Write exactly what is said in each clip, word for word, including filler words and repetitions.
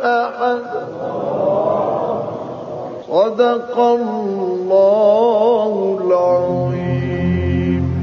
أحد. صدق الله العظيم.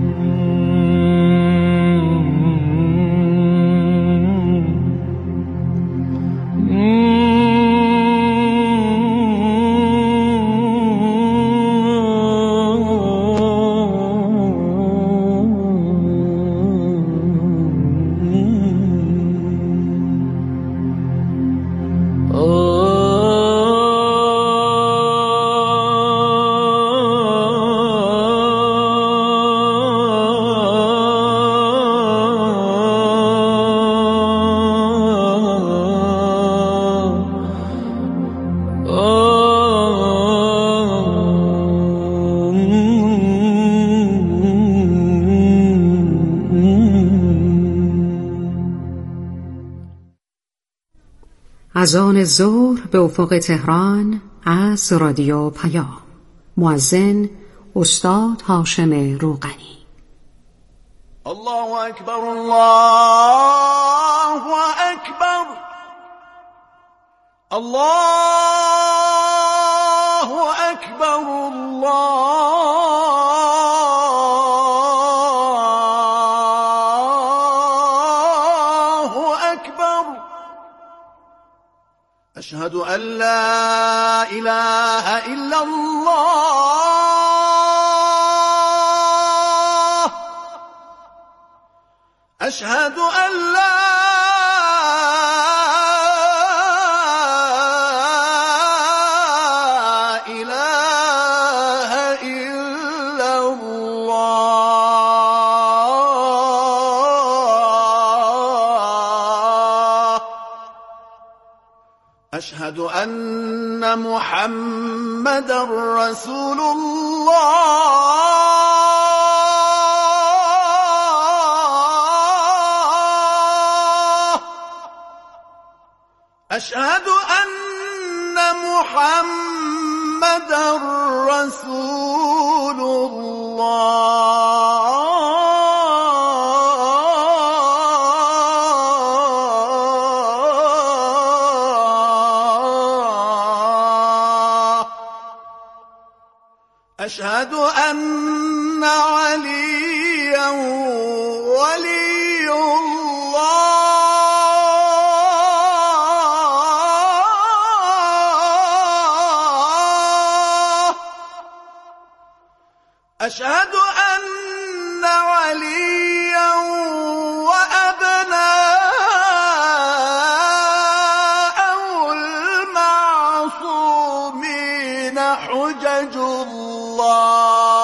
اذان ظهر به افق تهران از رادیو پیام. مؤذن استاد هاشم روغنی. الله اکبر، الله اکبر، الله اکبر، الله اکبر. اشهد ان لا اله الا الله، اشهد ان لا اله الا الله، اشهد ان محمدا رسول الله، اشهد ان محمدا رسول الله. أشهد أن عليا ولي الله، أشهد أن عليا وأبناءه المعصومين حجج الله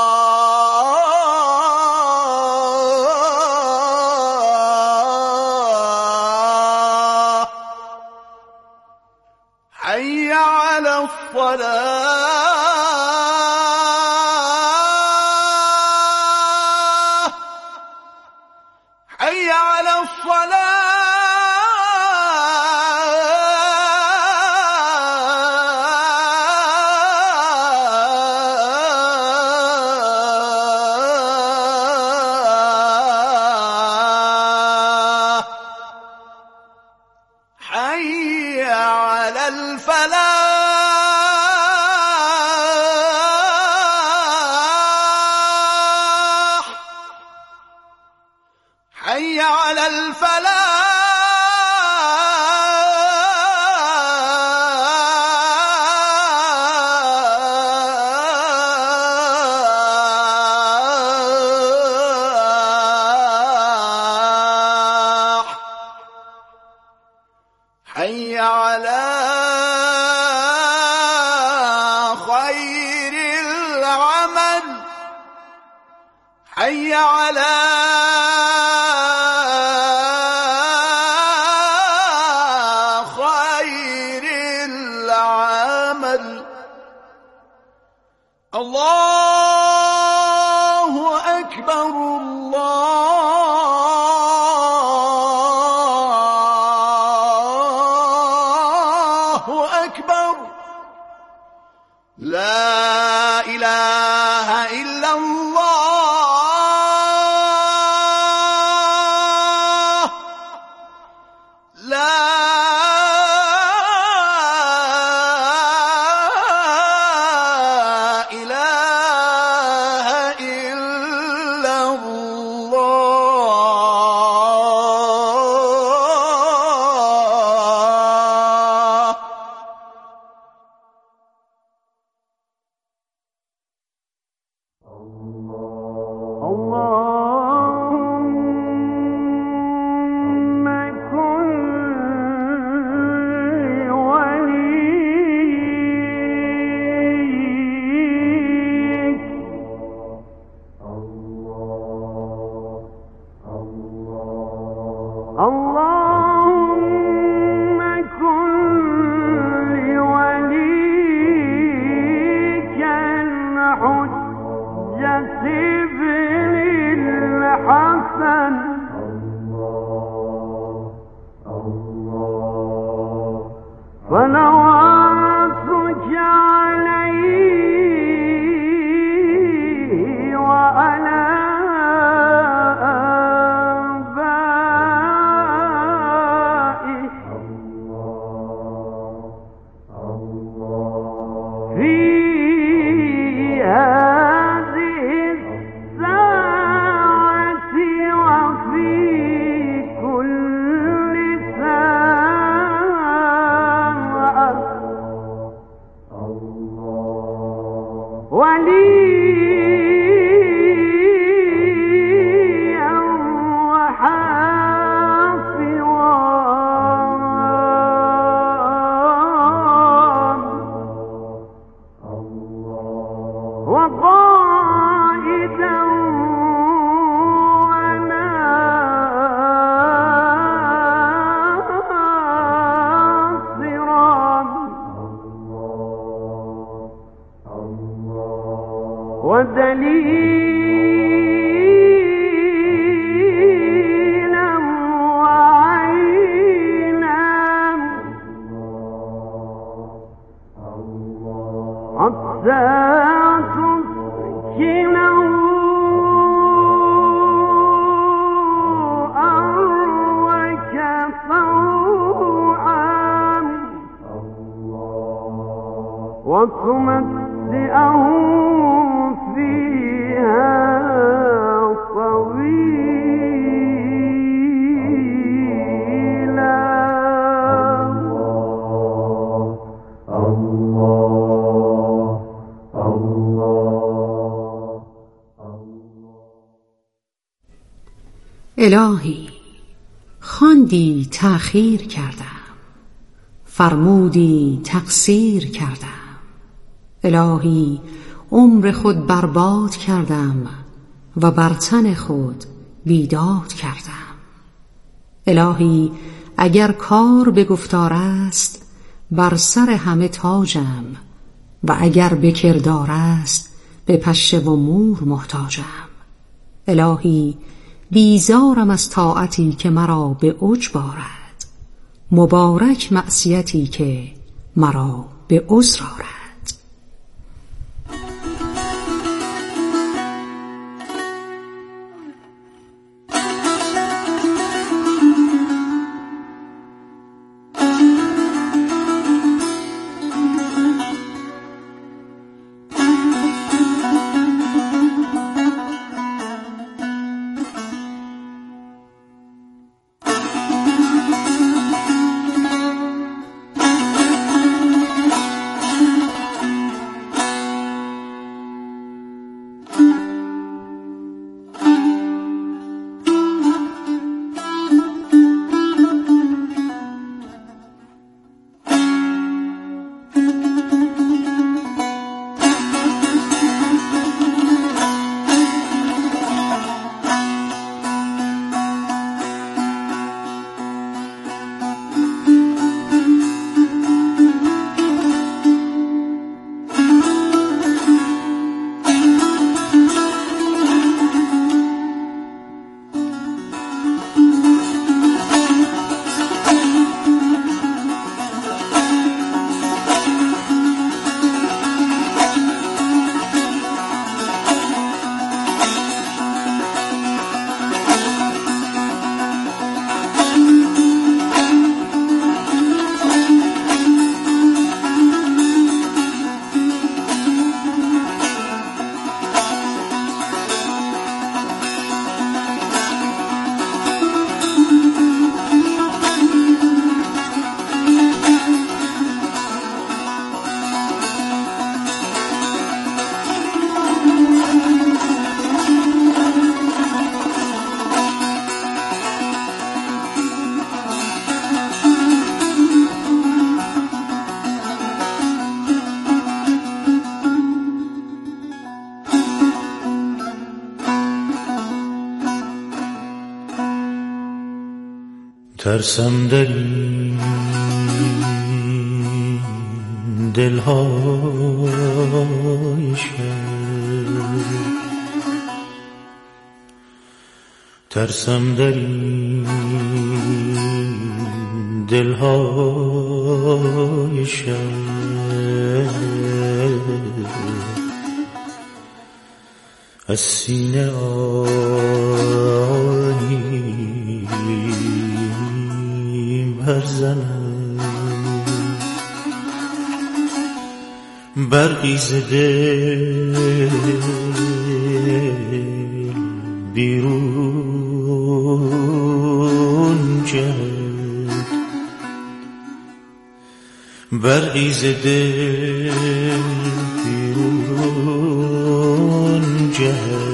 حي على الصلاة، حي على الصلاة. حي على الفلاح، حي على الفلاح. حي على خير العمل، حي على خير العمل. الله أكبر، الله أكبر. لا إله إلا الله، لا فنواتك عليه وعلى آبائه في هذه الساعة وفي كل ساعة وليا وحافظا وقائدا وناصرا ودليلا وعينا حتى تسكنه أرضك طوعا وتمتعه فيها طويلا. الله الله الهی خواندی تأخیر کردم، فرمودی تقصیر کردم. الهی عمر خود برباد کردم و بر تن خود بیداد کردم. الهی اگر کار به گفتار است بر سر همه تاجم و اگر به کردار است به پشه و مور محتاجم. الهی بیزارم از طاعتی که مرا به اوج بارد، مبارک معصیتی که مرا به عذر آرد. ترسم در این دلهای شب، ترسم در این دلهای از سینه آهی برزنم، برقی ز دل بیرون جهد، برقی ز دل بیرون جهد،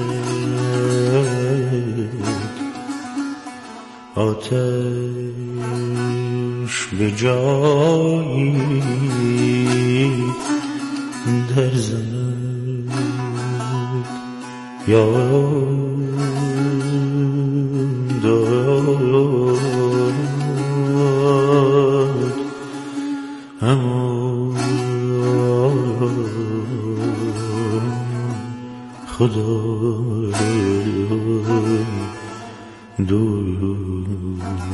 آتش به جایی در زند، یاد داد اما خدای دوست.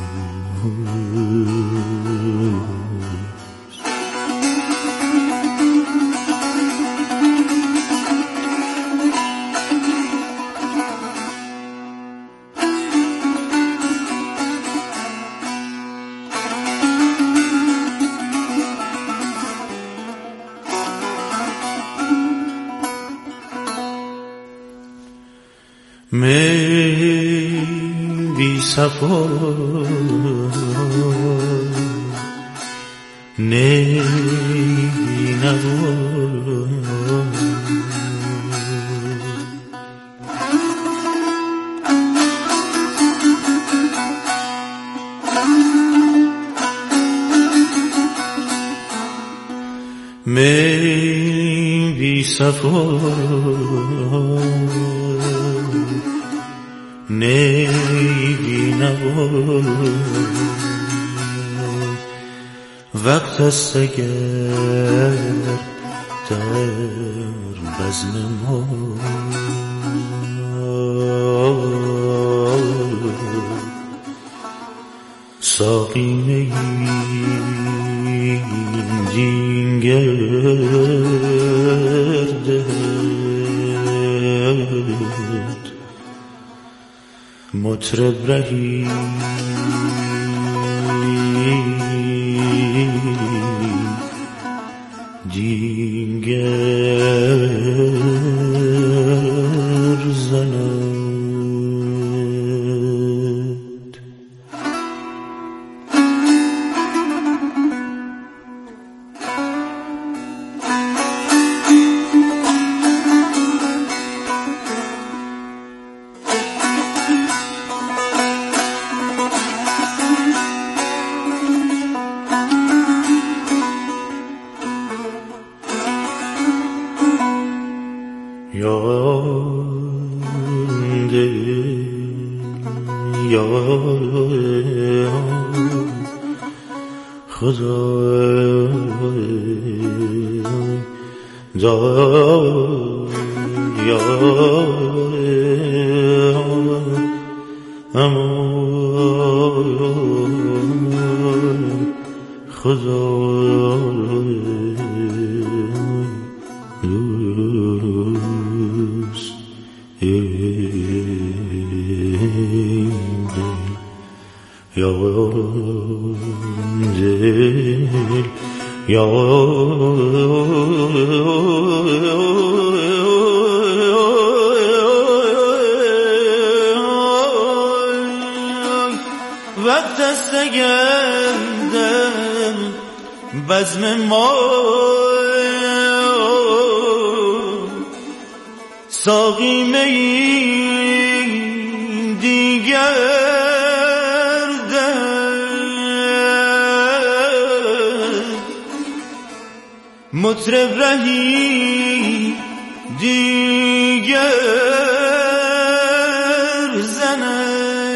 می بی صفا نی بی نوا، می بی صفا نی بی نوا، وقت است اگر در بزم ما ساقی می دینگرد، مطرب رهی دینگر زند. وقت است اگر در بزم ما ساقی می دیگر مطرب رهی دیگر زند.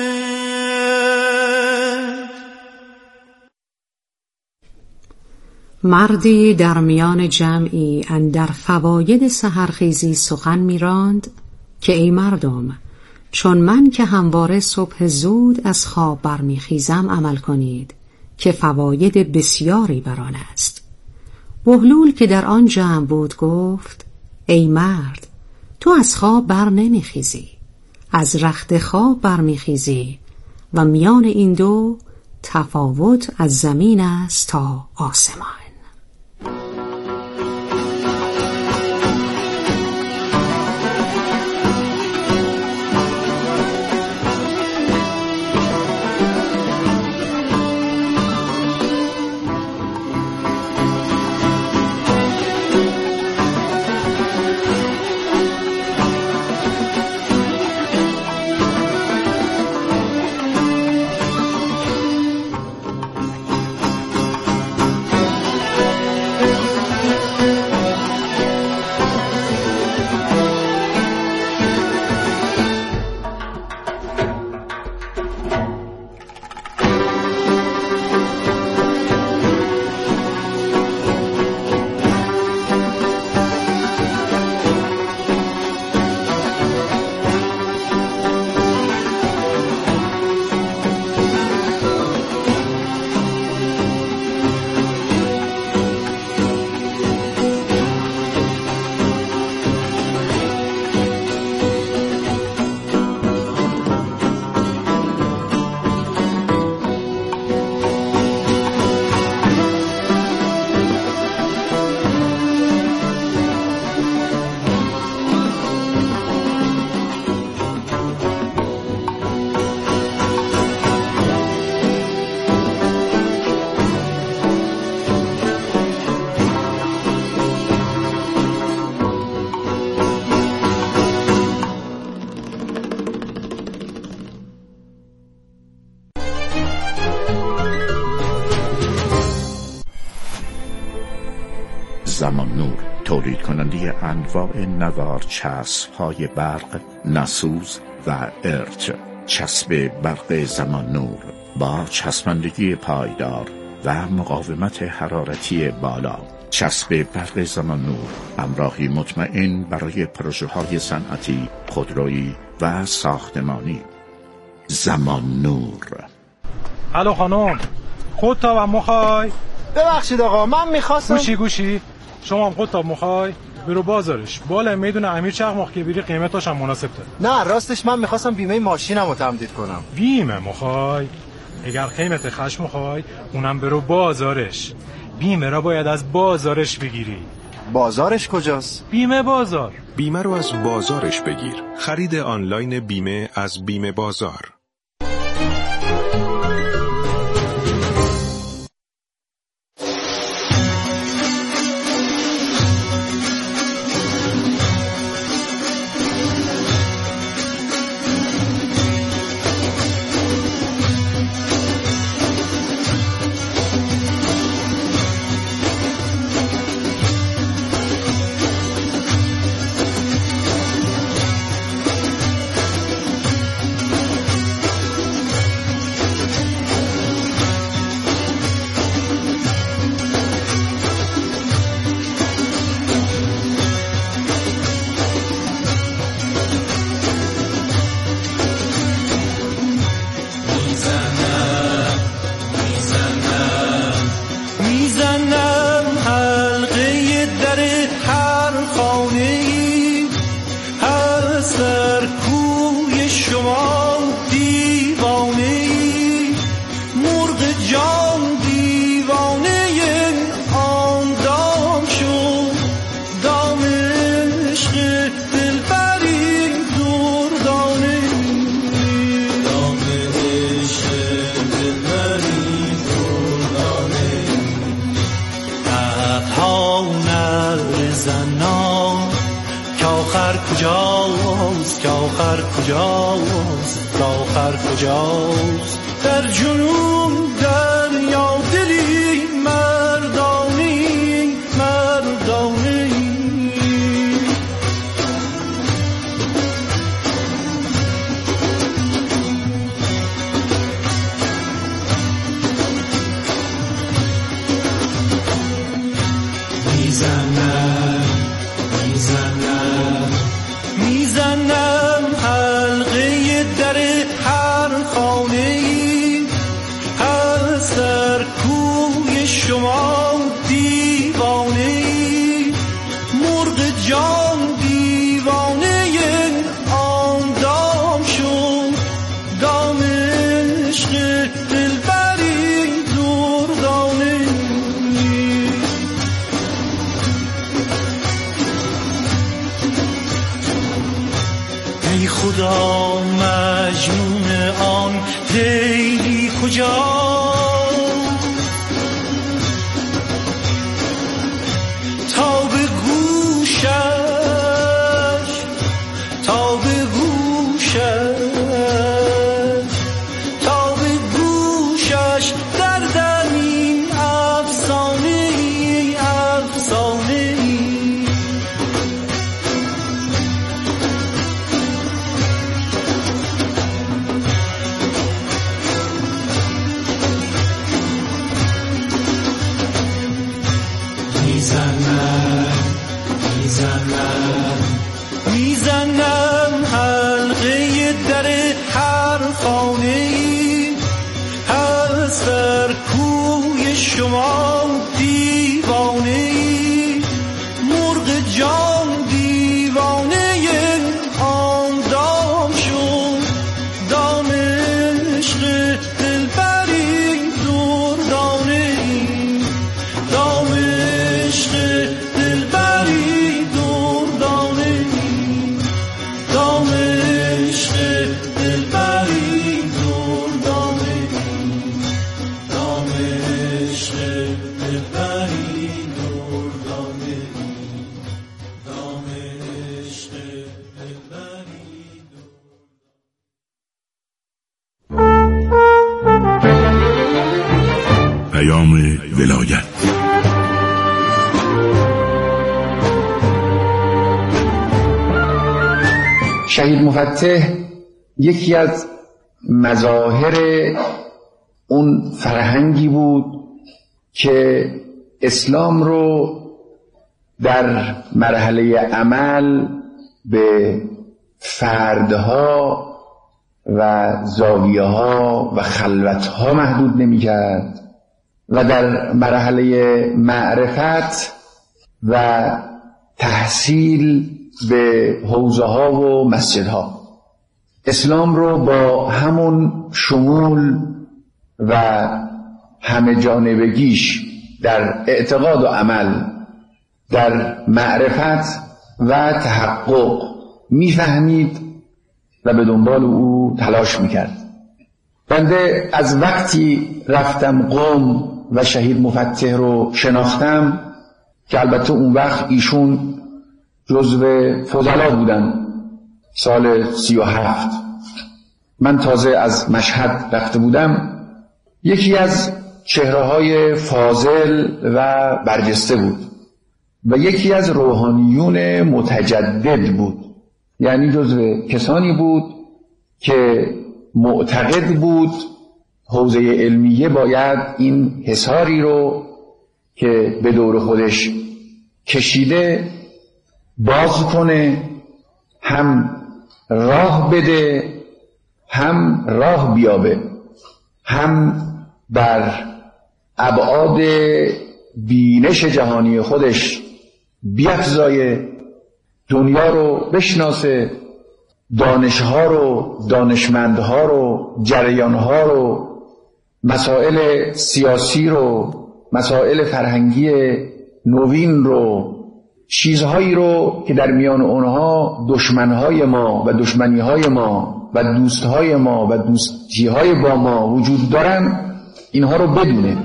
مردی در میان جمعی اندر فواید سحرخیزی سخن می‌راند که ای مردم، چون من که همواره صبح زود از خواب برمیخیزم عمل کنید که فواید بسیاری بر آن است. بهلول که در آن جمع بود گفت: ای مرد، تو از خواب بر نمیخیزی، از رخت خواب بر میخیزی و میان این دو تفاوت از زمین است تا آسمان. زمان نور تولید کننده انواع نوار چسب های برق، نسوز و ارج. چسب برق زمان نور با چسبندگی پایدار و مقاومت حرارتی بالا. چسب برق زمان نور همراهی مطمئن برای پروژه های صنعتی، خودرویی و ساختمانی. زمان نور. الو خانم، خودتاب هم مخوای؟ ببخشید آقا، من میخواستم. گوشی گوشی شما هم خودتاب مخوای؟ برو بازارش، بالا میدون امیر چقماق که بری قیمتاش هم مناسب تره. نه راستش من میخواستم بیمه ماشینم رو تمدید کنم. بیمه مخوای؟ اگر قیمت خشم مخوای اونم برو بازارش. بیمه را باید از بازارش بگیری. بازارش کجاست؟ بیمه بازار. بیمه رو از بازارش بگیر. خرید آنلاین بیمه از بیمه بازار. کجاست که آخر کجاست که آخر کجاست در جنون دریا دلی مردانی مردانی میزنم میزنم میزنم حلقه در هر خانه ای هست لیلا مجنون آن لیلی کجا؟ تا به گوشش تا به گوشش تا به گوشش دردم این افسانه ای افسانه ای. میزنم میزنم میزنم حلقه در هر خانه ای، هست در کوی شما دیوانه ای، مرغ جان دیوانه آن دام شد، دام عشق دلبری دردانه ای، دام عشق دلبری دردانه ای، دام عشق دلبری دردانه ای، دام عشق دلبری دردانه ای، دام عشق دلبری. پیام ولایت. شهید مفتح یکی از مظاهر اون فرهنگی بود که اسلام رو در مرحله عمل به فردها و زاویه‌ها و خلوت‌ها محدود نمی‌کرد و در مرحله معرفت و تحصیل به حوزه ها و مسجد ها اسلام رو با همون شمول و همه جانبگیش در اعتقاد و عمل، در معرفت و تحقق میفهمید و به دنبال او تلاش میکرد. بنده از وقتی رفتم قم و شهید مفتح رو شناختم که البته اون وقت ایشون جزو فضلا بودن، سال سی و هفت من تازه از مشهد رفته بودم، یکی از چهره‌های فاضل و برجسته بود و یکی از روحانیون متجدد بود، یعنی جزو کسانی بود که معتقد بود حوزه علمیه باید این حصاری رو که به دور خودش کشیده باز کنه، هم راه بده هم راه بیابه، هم بر ابعاد بینش جهانی خودش بیفزایه، دنیا رو بشناسه، دانشها رو، دانشمندها رو، جریانها رو، مسائل سیاسی رو، مسائل فرهنگی نوین رو، چیزهایی رو که در میان اونها دشمنهای ما و دشمنیهای ما و دوستهای ما و دوستیهای با ما وجود دارن، اینها رو بدونه.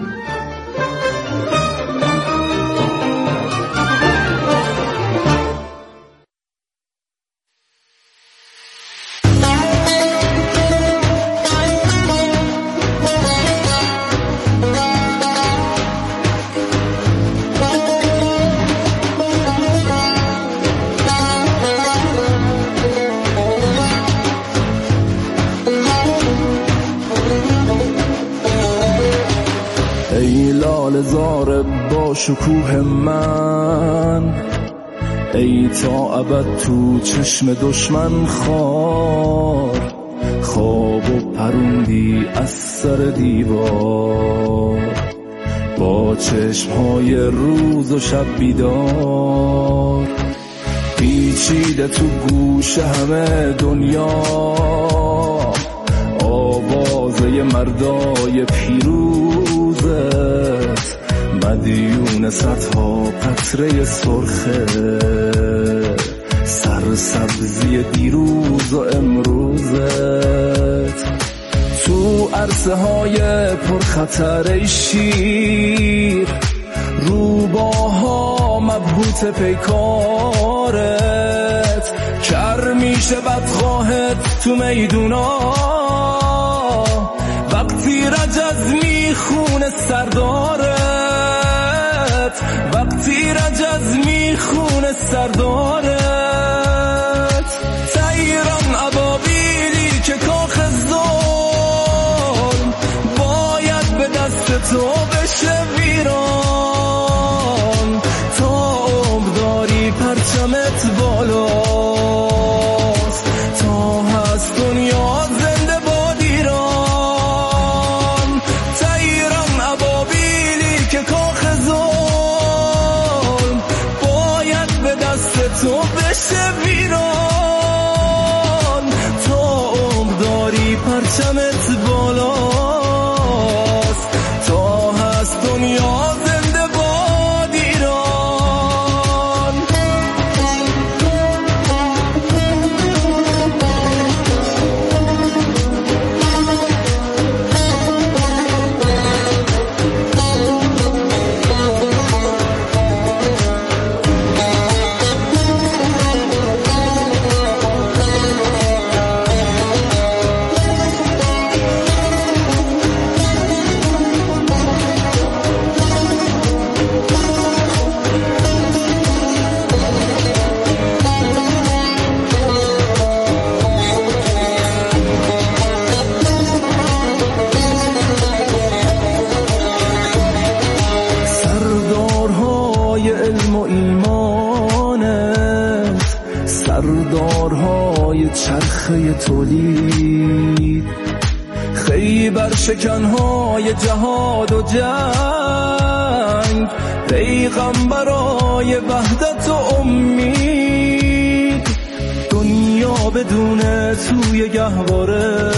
زار با شکوه من، ای تا ابد تو چشم دشمن خار، خواب و پروندی از سر دیوار، با چشمهای روز و شب بیدار، پیچیده تو گوش همه دنیا آوازه مردای پیروزت، مدیون صدها قطره سرخه، سرسبزی دیروز و امروزت تو عرصه های پرخطر ای شیر، روباها مبهوت پیکارت، کر میشه بدخواهت تو میدونا، وقتی رجز میخونه سردارت، وقتی رجز میخونه سردارت. تیران ابابیلی که کاخ ظلم باید به دست تو بشه ویران، تا عمر داری پرچمت بالاست، تا هست دنیا زنده باد ایران. تیران ابابیلی که کاخ ظلم باید به دست تو بشه ویران، تا عمر داری پرچمت بالاست، تا هست دنیا زنده باد ایران. سردارهای چرخه تولید، خیبر شکنهای جهاد و جنگ، پیغمبرای وحدت و امید، دنیا بدون توی گهواره،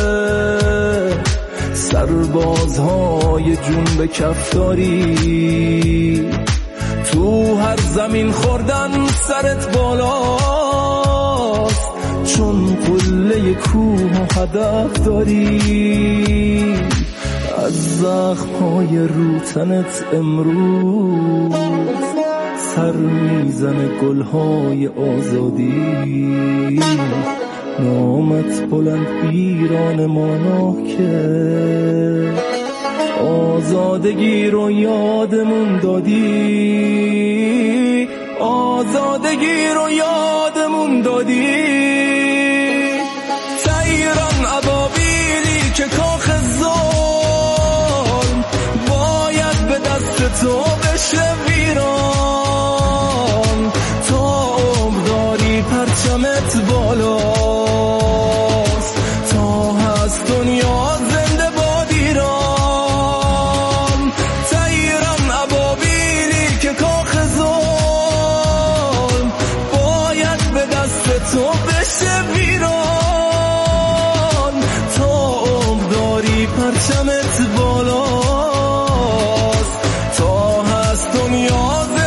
سربازهای جون به کفداری، تو هر زمین خوردن سرت بالاست، چون قله کوه و هدف داری، از زخم‌های روتنت امروز سر میزنه گلهای آزادی، نامت بلند ایران مانا که آزادگی رو یادمون دادی، آزادگی رو یادمون دادی. تیران ابابیلی که کاخ ظلم باید به دست تو بشه ویران، تا عمر داری پرچمت بالاست، تا هست دنیا زنده باد ایران. تیران ابابیلی که کاخ ظلم باید به دست تو